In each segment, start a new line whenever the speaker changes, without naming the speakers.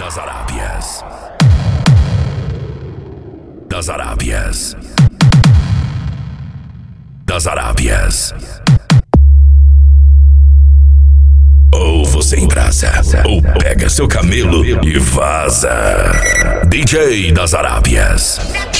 das Arábias. Das Arábias. Das Arábias. Ou você embrasa, ou pega seu camelo e vaza. DJ das Arábias.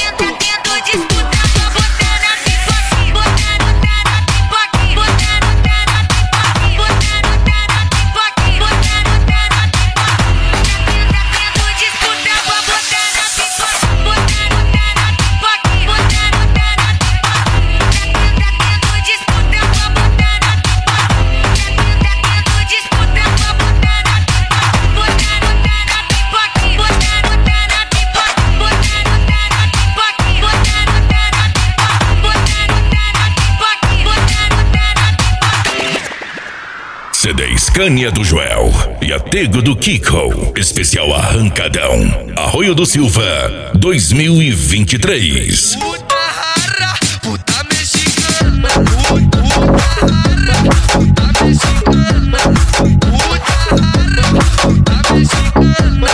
CD Scania do Joel e Atego do Kiko. Especial Arrancadão. Arroio do Silva 2023.
Puta rara, puta mexicana. Puta rara, puta mexicana. Puta rara, puta mexicana.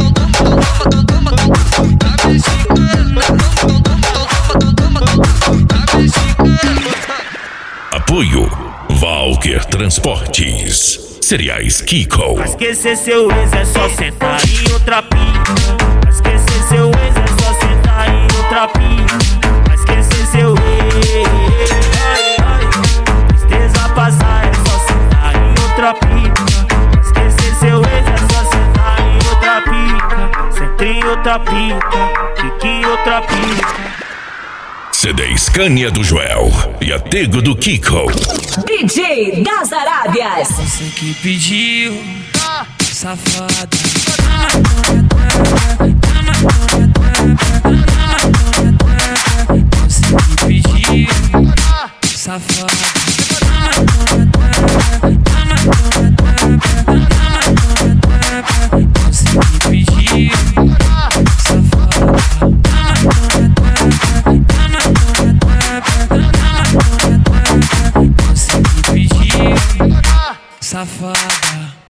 Puta mexicana. Puta mexicana.
Apoio Valker Transportes. Cereais Kiko.
Pra esquecer seu ex é só sentar em outra pica. Pra esquecer seu ex é só sentar em outra pica. Pra esquecer seu ex, tristeza passar é só sentar em outra pica. Pra esquecer seu ex é só sentar em outra pica. Senta em outra pica, fique em outra pica.
CD Scania do Joel e Atego do Kiko.
DJ das Arábias.
Você que pediu, safada. Você que pediu, safada.